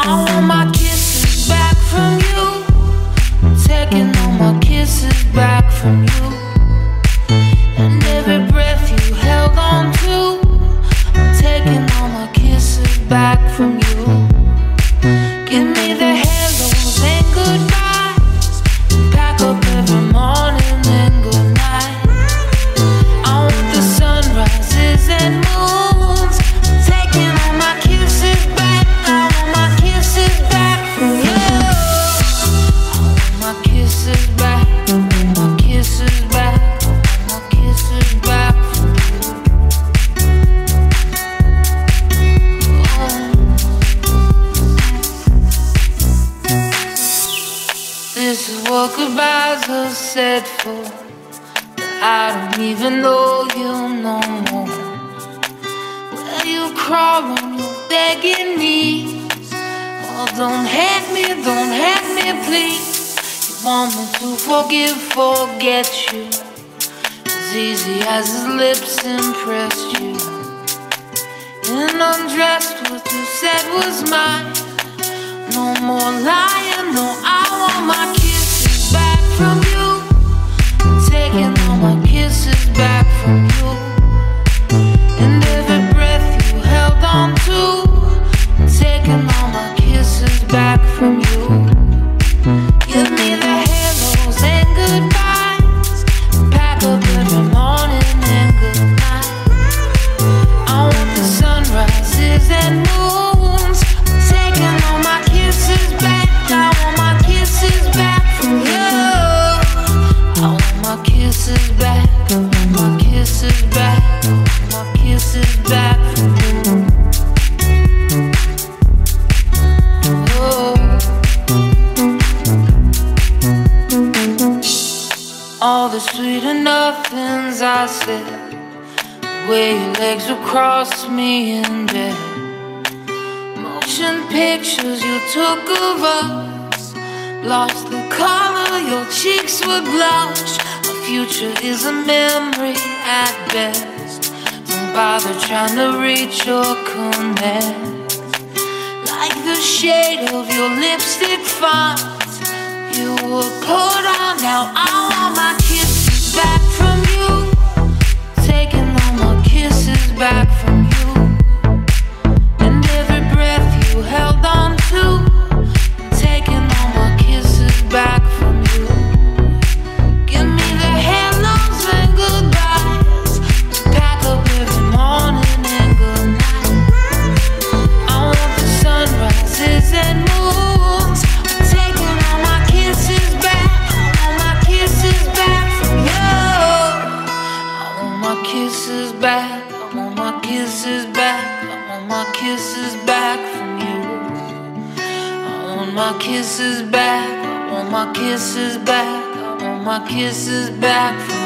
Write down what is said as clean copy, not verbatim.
I want my kisses back from you. I'm taking all my kisses back from you. And every breath you held on to, I'm taking all my kisses back from you. Give me the hellos and goodbyes, and pack up every morning and good night. I want the sunrises and moons, I'm taking all my kisses back. I want my kisses back from you. I want my kisses back. I want my kisses back. I want my kisses back from you. This is what goodbyes are said for. I don't even know you no more. Where you crawl on your begging knees. Oh, don't hate me, please. You want me to forget you, as easy as his lips impressed you. And undressed, what you said was mine. No more lying, no, I want my kisses back from you. Taking all my kisses back from you. And every breath you held on to, taking all my kisses back from you. Give me the hellos and goodbyes, pack up every morning and good night. I want the sunrises and moons, taking all my kisses back. I want my kisses back from you. I want my kisses back. I want my kisses back. I want my kisses back from you. Oh. All the sweet nothings I said, the way your legs would cross me in bed, motion pictures you took of us, lost the color, your cheeks would blush. Our future is a memory at best. Don't bother trying to reach or connect. Like the shade of your lipstick font, you were put on. Now I want my kisses back from you. Taking all my kisses back from you. And every breath you held on to, taking all my kisses back from you. Give me the hellos and goodbyes, pack up every morning and good night. I want the sunrises and moons, taking all my kisses back. I want my kisses back from you. I want my kisses back. I want my kisses back. I want my kisses back from you. I want my kisses back. I want my kisses back. I want my kisses back from you.